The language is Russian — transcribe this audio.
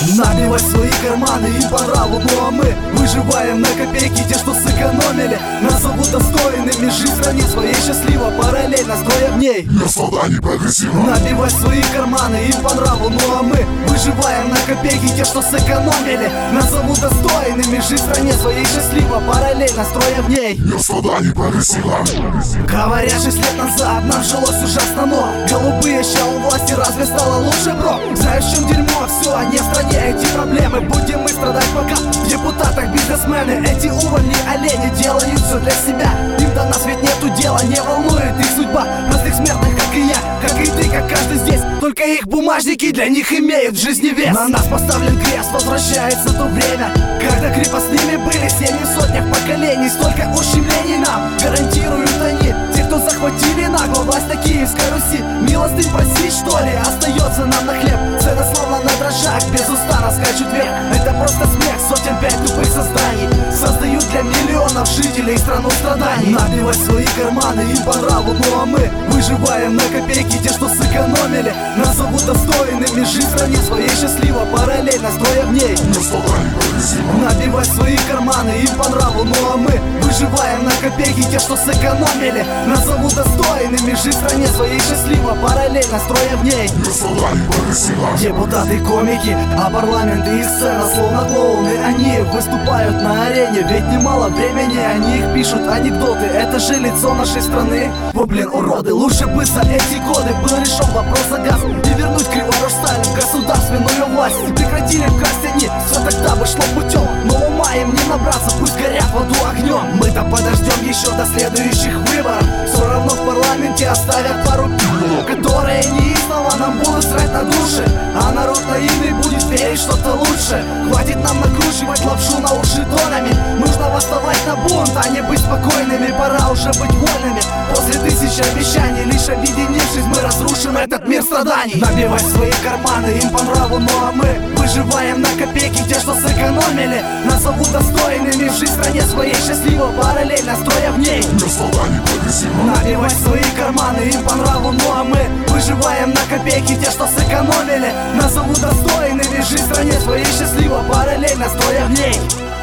Набивать свои карманы им по нраву, ну а мы выживаем на копейки, те, что сэкономили. Нас зовут достойными, жизнь хранит своей счастливо, параллельно строя в ней мир страданий прогрессивно. Набивать свои карманы им по нраву, ну а мы выживаем на копейки, те, что сэкономили. Нас зовут достойными, жизнь хранит своей счастливо, параллельно строя в ней мир страданий прогрессивно. Говорят, 6 лет назад нам жилось ужасно, но голубые ща у власти, разве стало лучше, бро? Знаешь, в чем дерьмо? Все, а не в стране эти проблемы. Будем мы страдать пока в депутатах бизнесмены. Эти увольни олени делают все для себя. Им до нас ведь нету дела, не волнует их судьба простых смертных, как и я, как и ты, как каждый здесь. Только их бумажники для них имеют в жизни вес. На нас поставлен крест, возвращается то время, когда крепостными были семьи в сотнях поколений. Столько ущемлений нам гарантируют они, те, кто захватили нагло власть на Киевской Руси. Милостынь просить, что ли, остается нам на хлеб. Цены словно на дрожжах, безустанно скачут вверх. Это просто смех сотен пять тупых созданий создают для миллионов жителей страну страданий. Набивать свои карманы им по нраву, ну а мы выживаем на копейки, те, что сэкономили. Нас зовут достойными, жизнь хранит своей счастливо, параллельно строя в ней мир страданий прогрессивно. Набивать свои карманы им по нраву, ну а мы выживаем на копейки, те, что сэкономили. Нас зовут достойными, жизнь хранит своей счастливо, параллельно строя в ней мир страданий прогрессивно. Депутаты, комики, а парламенты и сцена словно клоуны. Они выступают на арене, ведь немало времени они их пишут анекдоты. Это же лицо нашей страны. О, блин, уроды, лучше бы за эти годы был решен вопрос за газ и вернуть Криворож-Сталин в государственную власть. Прекратили красть они, все тогда бы шло путем, но ума им не набраться, пусть горят в аду огнем. Мы-то подождем еще до следующих выборов, все равно в парламенте оставят пару пилов, которые неистово нам будут срать на души, а народ наивный будет верить что-то лучше. Хватит нам накручивать лапшу на уши тонами, нужно восставать на бунт, а не быть спокойными. Пора уже быть вольными, после тысячи обещаний, лишь объединившись мы разрушим этот мир страданий. Набивать свои карманы им по нраву, ну а мы выживаем на копейки, те, что сэкономили. Нас зовут достойными, в жизнь стране своей счастливо, параллельно строя в ней мир страданий прогрессивно. Набивать свои карманы им по нраву, ну а мы выживаем на копейки, те, что сэкономили. Нас зовут достойными, жизнь стране своей счастливо, параллельно строя в ней